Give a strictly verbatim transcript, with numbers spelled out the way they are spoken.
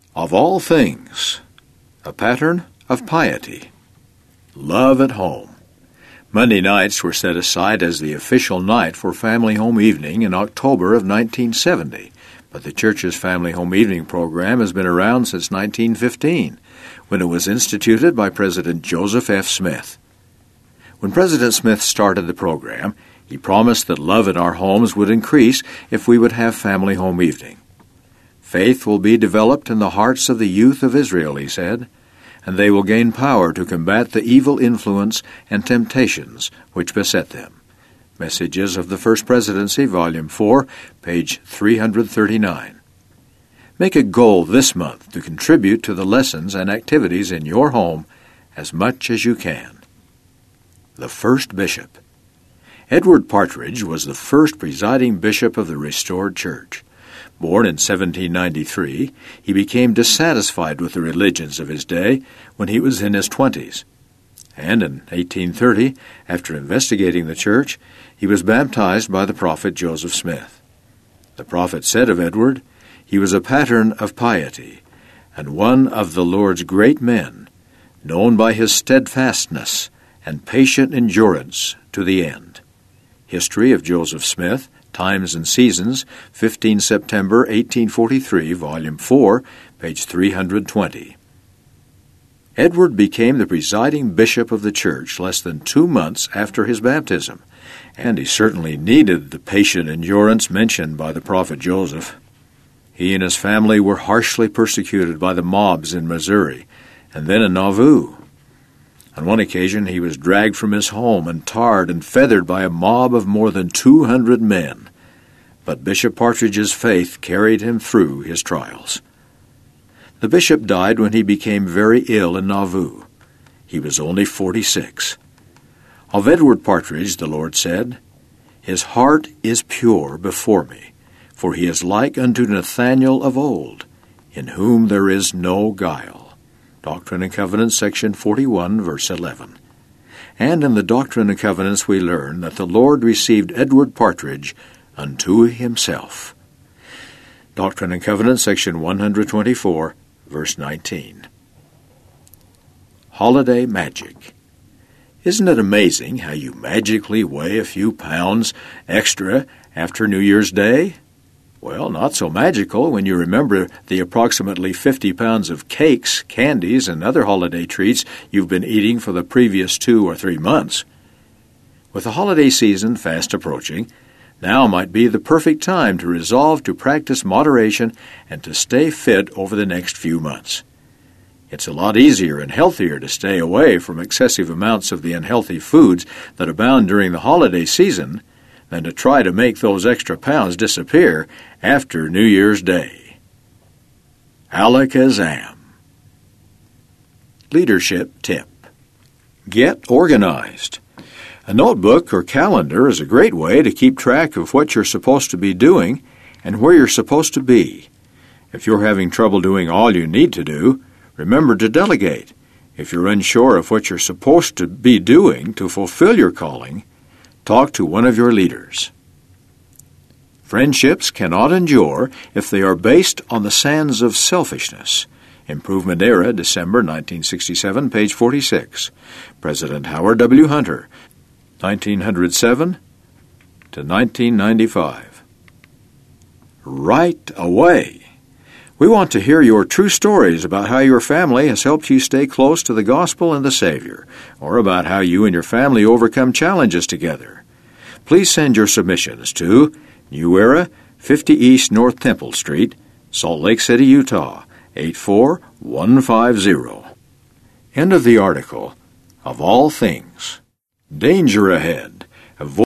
Of all things, a pattern of piety. Love at home. Monday nights were set aside as the official night for Family Home Evening in October of nineteen seventy, but the church's Family Home Evening program has been around since nineteen fifteen, when it was instituted by President Joseph F. Smith. When President Smith started the program, he promised that love in our homes would increase if we would have Family Home Evening. Faith will be developed in the hearts of the youth of Israel, he said, and they will gain power to combat the evil influence and temptations which beset them. Messages of the First Presidency, Volume four, page three thirty-nine. Make a goal this month to contribute to the lessons and activities in your home as much as you can. The First Bishop. Edward Partridge was the first presiding bishop of the restored church. Born in seventeen ninety-three, he became dissatisfied with the religions of his day when he was in his twenties. And in eighteen thirty, after investigating the church, he was baptized by the prophet Joseph Smith. The prophet said of Edward, "He was a pattern of piety, and one of the Lord's great men, known by his steadfastness and patient endurance to the end." History of Joseph Smith, Times and Seasons, fifteenth September eighteen forty-three, Volume four, page three twenty. Edward became the presiding bishop of the church less than two months after his baptism, and he certainly needed the patient endurance mentioned by the prophet Joseph. He and his family were harshly persecuted by the mobs in Missouri, and then in Nauvoo. On one occasion he was dragged from his home and tarred and feathered by a mob of more than two hundred men. But Bishop Partridge's faith carried him through his trials. The bishop died when he became very ill in Nauvoo. He was only forty-six. Of Edward Partridge the Lord said, "His heart is pure before me, for he is like unto Nathanael of old, in whom there is no guile." Doctrine and Covenants, section forty-one, verse eleven. And in the Doctrine and Covenants we learn that the Lord received Edward Partridge unto himself. Doctrine and Covenants, section one twenty-four, verse nineteen. Holiday magic. Isn't it amazing how you magically weigh a few pounds extra after New Year's Day? Well, not so magical when you remember the approximately fifty pounds of cakes, candies, and other holiday treats you've been eating for the previous two or three months. With the holiday season fast approaching, now might be the perfect time to resolve to practice moderation and to stay fit over the next few months. It's a lot easier and healthier to stay away from excessive amounts of the unhealthy foods that abound during the holiday season than to try to make those extra pounds disappear after New Year's Day. Alakazam. Leadership tip. Get organized. A notebook or calendar is a great way to keep track of what you're supposed to be doing and where you're supposed to be. If you're having trouble doing all you need to do, remember to delegate. If you're unsure of what you're supposed to be doing to fulfill your calling, talk to one of your leaders. Friendships cannot endure if they are based on the sands of selfishness. Improvement Era, December nineteen sixty-seven, page forty-six. President Howard W. Hunter, nineteen oh seven to nineteen ninety-five. Right away. We want to hear your true stories about how your family has helped you stay close to the gospel and the Savior, or about how you and your family overcome challenges together. Please send your submissions to New Era, fifty East North Temple Street, Salt Lake City, Utah, eight four one five zero. End of the article. Of all things. Danger ahead. Avoid